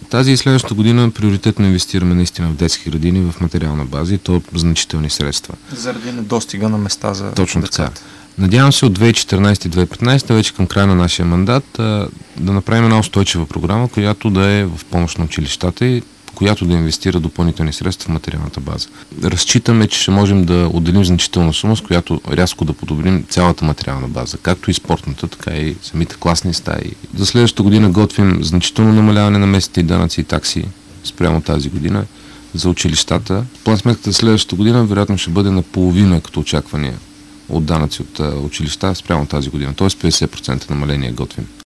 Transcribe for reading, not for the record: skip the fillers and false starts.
Тази и следващата година приоритетно инвестираме наистина в детски градини, в материална база и то значителни средства. Заради недостига на места за точно децата. Така. Надявам се от 2014-2015, вече към края на нашия мандат, да направим една устойчива програма, която да е в помощ на училищата и която да инвестира допълнителни средства в материалната база. Разчитаме, че ще можем да отделим значителна сума, с която рязко да подобрим цялата материална база, както и спортната, така и самите класни стаи. За следващата година готвим значително намаляване на местните данъци и такси спрямо тази година за училищата. План сметката за следващата година вероятно ще бъде наполовина като очаквания от данъци от училища спрямо тази година, т.е. 50% намаление готвим.